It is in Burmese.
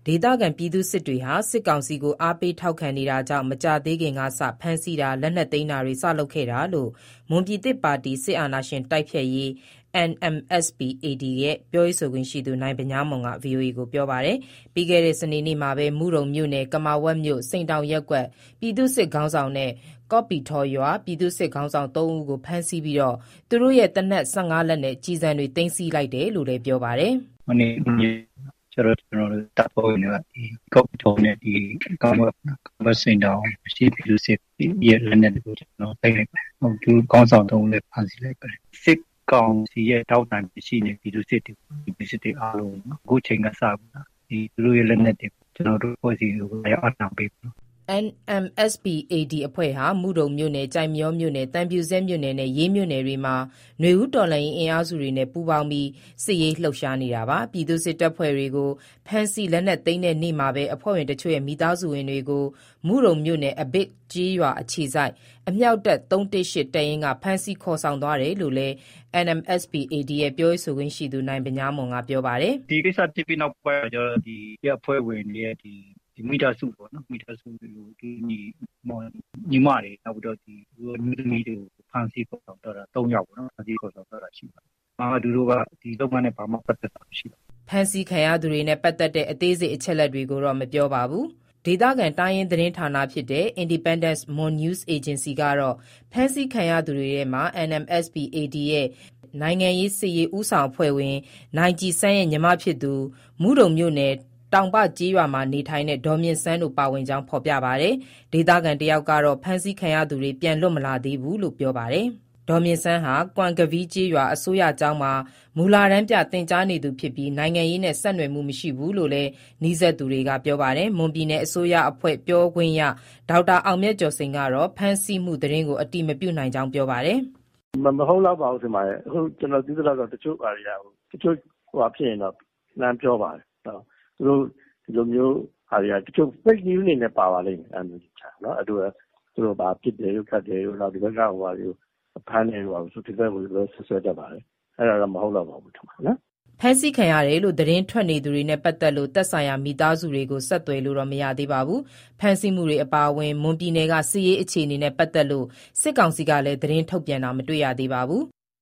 ဒေသခံပြည်သူ့စစ်တွေဟာစစ်ကောင်စီကိုအားပေးထောက်ခံနေတာကြောင့်မကြာသေးခင်ကစဖမ်းဆီးတာလက်နက်သိမ်းတာတွေစလုပ်ခဲ့တာလို့မွန်ပြည်သစ်ပါတီစစ်အာဏာရှင်တိုက်ဖျက်ရေး NMSP-AD ရဲ့ပြောရေးဆိုခွင့်ရှိသူနိုင်ဗညားမွန်က VOA ကိုပြောပါတယ်။ပြီးခဲ့တဲ့စနေနေ့မှာပဲမုရုံမြို့နယ်ကမာဝက်မြို့စိန်တောင်ရပ်ကွက်ပြည်သူ့စစ်ခေါင်းဆောင်နဲ့ကော့ပီထော်ရွာပြည်သူ့စစ်ခေါင်းဆောင်3ဦးကိုဖမ်းဆီးပြီးသူတို့ရဲ့သေနတ်15လက်နဲ့ကျည်ဆံတွေသိမ်းဆည်းလိုက်တယ်လို့လည်းပြောပါတယ်။မနေ့ကျွန်တော်တို့တပ်ဖွဲ့တွေကဒီကော့ပီထော်နဲ့ဒီကမာစိန်တောင်ရှိပြည်သူ့စစ်ရဲ့လက်နက်တွေကိုကျွန်တော်သိမ်းလိုက်ပါတယ်။သူခေါင်းဆောင်3ဦးလည်းဖမ်းဆီးလိုက်ပါတယ်။စစ်ကောင်စီရဲ့တောက်တန်ရှိနေပြည်သူစစ်တွေအားလုံးအခုချိန်ကစပြီးဒီသူတို့ရဲ့လက်နက်တွေကျွန်တော်တို့ဖွဲ့စည်းကိုရအောင်အောင်ပေး NMSP-AD အဖွဲ့ဟာမုဒုံမြို့နယ်၊ကြိုက်မရောမြို့နယ်၊တန်ပြူဆဲမြို့နယ်နဲ့ရေးမြို့နယ်တွေမှာຫນွေဦးတော်လှန်ရေးအင်အားစုတွေနဲ့ပူးပေါင်းပြီးစစ်ရေးလှုပ်ရှားနေတာပါ။ပြည်သူ့စစ်တပ်ဖွဲ့တွေကိုဖမ်းဆီးလက်နက်သိမ်းတဲ့နေ့မှာပဲအဖွဲ့ဝင်တချို့ရဲ့မိသားစုဝင်တွေကိုမုဒုံမြို့နယ်အဘစ်ကျေးရွာအခြေစိုက်အမြောက်တပ်318တပ်ရင်းကဖမ်းဆီးခေါ်ဆောင်သွားတယ်လို့လည်း NMSP-AD ရဲ့ပြောရေးဆိုခွင့်ရှိသူနိုင်ဗညားမွန်ကပြောပါတယ်။ဒီကိစ္စဖြစ်ပြီးနောက်ပိုင်းကျတော့ဒီအဖွဲ့ဝင်တွေရဲ့ဒီမိသားစုပေါ့နော်မိသားစုတွေကိုဒီညီမတွေနောက်ပြီးတော့ဒီမျိုးသမီးတွေကိုဖမ်းဆီးခေါ်ဆောင်တော့တာ3ယောက်ပေါ့နော်ဖမ်းဆီးခေါ်ဆောင်တော့တာရှိပါတယ်။သူတို့ကဒီလုပ်ငန်းနဲ့ဘာမှပတ်သက်တာမရှိပါဘူး။ဖမ်းဆီးခံရသူတွေနဲ့ပတ်သက်တဲ့အသေးစိတ်အချက်လက်တွေကိုတော့မပြောပါဘူး။ဒေသခံတိုင်းရင်းသတင်းဌာနဖြစ်တဲ့ Independence Mon News Agency ကတော့ဖမ်းဆီးခံရသူတွေထဲမှာ NMSP-AD ရဲ့နိုင်ငံရေးစစ်ရေးဦးဆောင်အဖွဲ့ဝင်နိုင်ကြည်စန်းရဲ့ညီမဖြစ်သူမုဒုံမြို့နယ်တောင်ပကျေးရွာမှာနေထိုင်တဲ့ဒေါ်မြင့်စန်းတို့ပါဝင်ကြောင်းဖော်ပြပါတယ်။ဒေသခံတယောက်ကတော့ဖမ်းဆီးခံရသူတွေပြန်လွတ်မလာသေးဘူးလို့ပြောပါတယ်။ဒေါ်မြင့်စန်းဟာကွမ်ကဗီးကျေးရွာအစိုးရကျောင်းမှာမူလတန်းပြသင်ကြားနေသူဖြစ်ပြီးနိုင်ငံရေးနဲ့ဆက်နွယ်မှုမရှိဘူးလို့လည်းနီးစပ်သူတွေကပြောပါတယ်။မွန်ပြည်နယ်အစိုးရအဖွဲ့ပြောခွင့်ရဒေါက်တာအောင်မြတ်ကျော်စိန်ကတော့ဖမ်းဆီးမှုသတင်းကိုအတိမပြုနိုင်ကြောင်းပြောပါတယ်။မဟုတ်တော့ပါဘူးဒီမှာအခုကျွန်တော်သိသလောက်တော့တချို့အရာတချို့ဖြစ်ရင်တော့လမ်းပြောပါတယ်။သူတို့ဒီလိုမျိုးဟာတွေကတချို့ fake news နေနဲ့ပါပါလိမ့်မယ်အဲ့လိုနော်အဲ့တော့သူတို့ဘာဖြစ်တယ်လို့ခတ်တယ်လို့နောက်ဒီဘက်ကဟိုဟာတွေဖမ်းနေလို့ဆိုဒီဘက်ကိုဆွဲတတ်ပါတယ်အဲ့ဒါတော့မဟုတ်တော့ပါဘူးထင်ပါနော်ဖမ်းဆီးခံရတယ်လို့သတင်းထွက်နေသူတွေနဲ့ပတ်သက်လို့သက်ဆိုင်ရာမိသားစုတွေကိုဆက်သွယ်လို့တော့မရသေးပါဘူး။ဖမ်းဆီးမှုတွေအပါအဝင်မွန်ပြည်နယ်ကစစ်ရေးအခြေအနေနဲ့ပတ်သက်လို့စစ်ကောင်စီကလည်းသတင်းထုတ်ပြန်တာမတွေ့ရသေးပါဘူး။